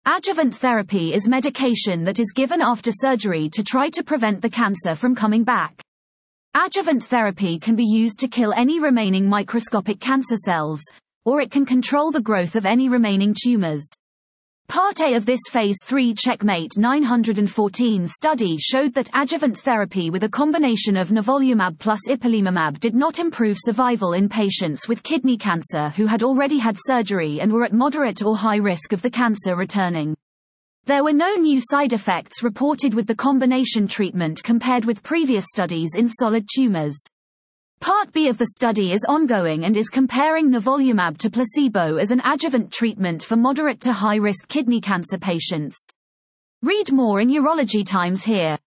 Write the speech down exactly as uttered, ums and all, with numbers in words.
Adjuvant therapy is medication that is given after surgery to try to prevent the cancer from coming back. Adjuvant therapy can be used to kill any remaining microscopic cancer cells, or it can control the growth of any remaining tumors. Part A of this Phase three CheckMate nine fourteen study showed that adjuvant therapy with a combination of nivolumab plus ipilimumab did not improve survival in patients with kidney cancer who had already had surgery and were at moderate or high risk of the cancer returning. There were no new side effects reported with the combination treatment compared with previous studies in solid tumors. Part B of the study is ongoing and is comparing nivolumab to placebo as an adjuvant treatment for moderate to high-risk kidney cancer patients. Read more in Urology Times here.